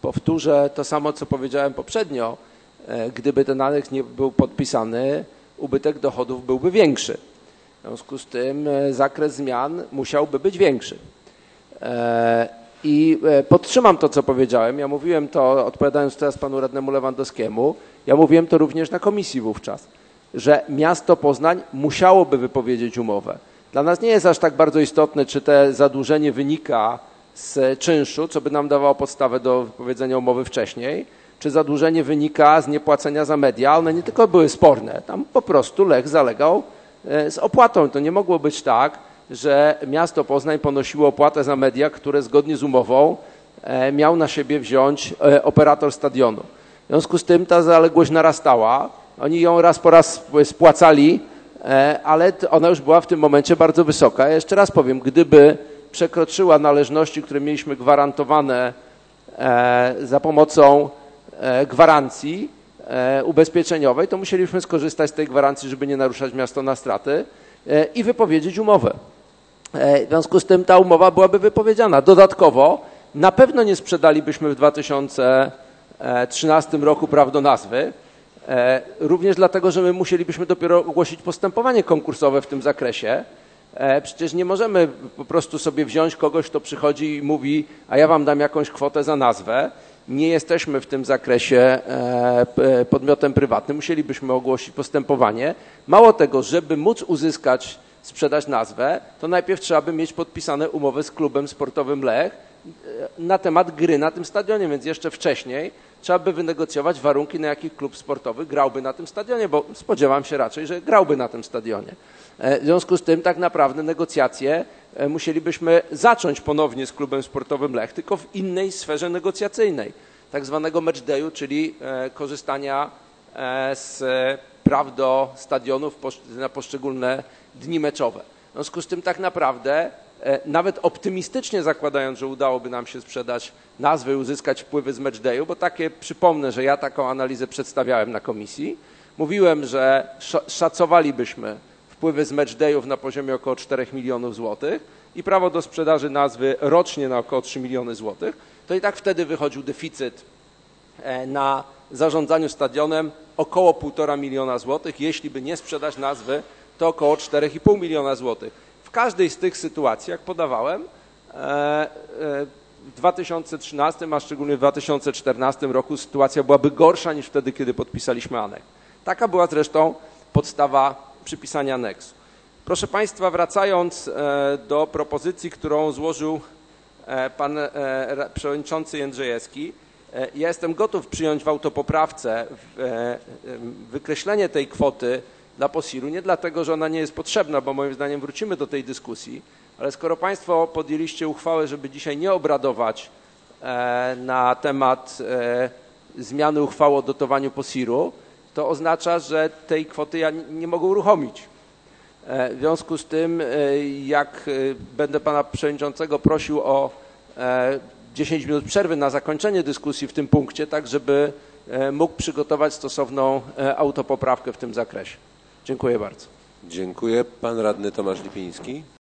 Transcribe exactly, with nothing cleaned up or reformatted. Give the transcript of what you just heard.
Powtórzę to samo, co powiedziałem poprzednio. Gdyby ten aneks nie był podpisany, ubytek dochodów byłby większy. W związku z tym zakres zmian musiałby być większy. I podtrzymam to, co powiedziałem. Ja mówiłem to, odpowiadając teraz panu radnemu Lewandowskiemu, ja mówiłem to również na komisji wówczas, że miasto Poznań musiałoby wypowiedzieć umowę. Dla nas nie jest aż tak bardzo istotne, czy to zadłużenie wynika z czynszu, co by nam dawało podstawę do wypowiedzenia umowy wcześniej, czy zadłużenie wynika z niepłacenia za media. One nie tylko były sporne, tam po prostu Lech zalegał z opłatą. To nie mogło być tak, że miasto Poznań ponosiło opłatę za media, które zgodnie z umową miał na siebie wziąć operator stadionu. W związku z tym ta zaległość narastała. Oni ją raz po raz spłacali, ale ona już była w tym momencie bardzo wysoka. Ja jeszcze raz powiem, gdyby przekroczyła należności, które mieliśmy gwarantowane za pomocą gwarancji ubezpieczeniowej, to musieliśmy skorzystać z tej gwarancji, żeby nie naruszać miasto na straty i wypowiedzieć umowę. W związku z tym ta umowa byłaby wypowiedziana. Dodatkowo na pewno nie sprzedalibyśmy w dwa tysiące trzynastym roku praw do nazwy, również dlatego, że my musielibyśmy dopiero ogłosić postępowanie konkursowe w tym zakresie. Przecież nie możemy po prostu sobie wziąć kogoś, kto przychodzi i mówi, a ja wam dam jakąś kwotę za nazwę. Nie jesteśmy w tym zakresie podmiotem prywatnym, musielibyśmy ogłosić postępowanie. Mało tego, żeby móc uzyskać, sprzedać nazwę, to najpierw trzeba by mieć podpisane umowy z klubem sportowym Lech na temat gry na tym stadionie, więc jeszcze wcześniej trzeba by wynegocjować warunki, na jakich klub sportowy grałby na tym stadionie, bo spodziewam się raczej, że grałby na tym stadionie. W związku z tym tak naprawdę negocjacje musielibyśmy zacząć ponownie z klubem sportowym Lech, tylko w innej sferze negocjacyjnej, tak zwanego match dayu, czyli korzystania z praw do stadionów na poszczególne dni meczowe. W związku z tym tak naprawdę nawet optymistycznie zakładając, że udałoby nam się sprzedać nazwę i uzyskać wpływy z match dayu, bo takie, przypomnę, że ja taką analizę przedstawiałem na komisji, mówiłem, że szacowalibyśmy wpływy z match dayów na poziomie około czterech milionów złotych i prawo do sprzedaży nazwy rocznie na około trzy miliony złotych, to i tak wtedy wychodził deficyt na zarządzaniu stadionem około półtora miliona złotych. Jeśli by nie sprzedać nazwy, to około czterech i pół miliona złotych. W każdej z tych sytuacji, jak podawałem, w dwa tysiące trzynastym, a szczególnie w dwa tysiące czternastym roku sytuacja byłaby gorsza niż wtedy, kiedy podpisaliśmy aneks. Taka była zresztą podstawa przypisania aneksu. Proszę Państwa, wracając do propozycji, którą złożył pan przewodniczący Jędrzejewski, ja jestem gotów przyjąć w autopoprawce wykreślenie tej kwoty dla posiru, nie dlatego, że ona nie jest potrzebna, bo moim zdaniem wrócimy do tej dyskusji, ale skoro Państwo podjęliście uchwałę, żeby dzisiaj nie obradować na temat zmiany uchwały o dotowaniu posiru, to oznacza, że tej kwoty ja nie mogę uruchomić. W związku z tym, jak będę pana przewodniczącego prosił o dziesięć minut przerwy na zakończenie dyskusji w tym punkcie, tak żeby mógł przygotować stosowną autopoprawkę w tym zakresie. Dziękuję bardzo. Dziękuję. Pan radny Tomasz Lipiński.